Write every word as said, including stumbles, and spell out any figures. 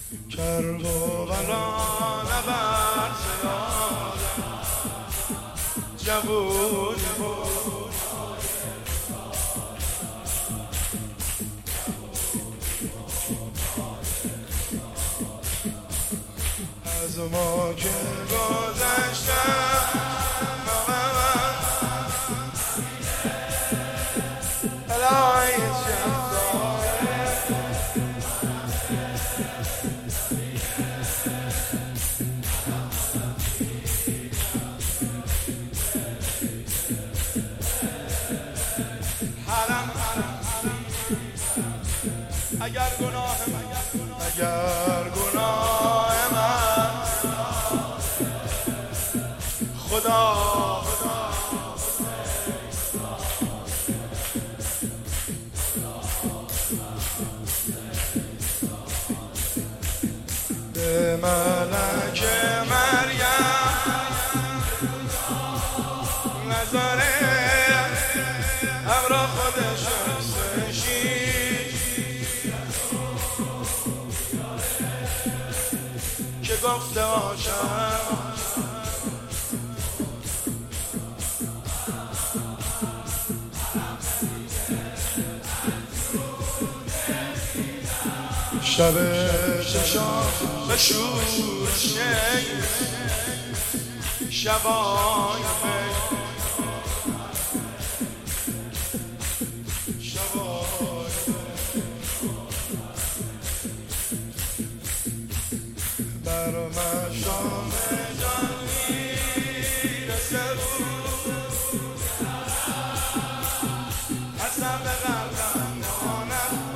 کرد و بران بر جوونی بود از ما که گذشتم الهی حرم اگر گناه من اگر گناه من خدا به ملک مریم نظاره امرا خودش که گفته باشم شب چشام به شور شی شبای می شبای بر مشام جان میرسه حسن به قلبم ماند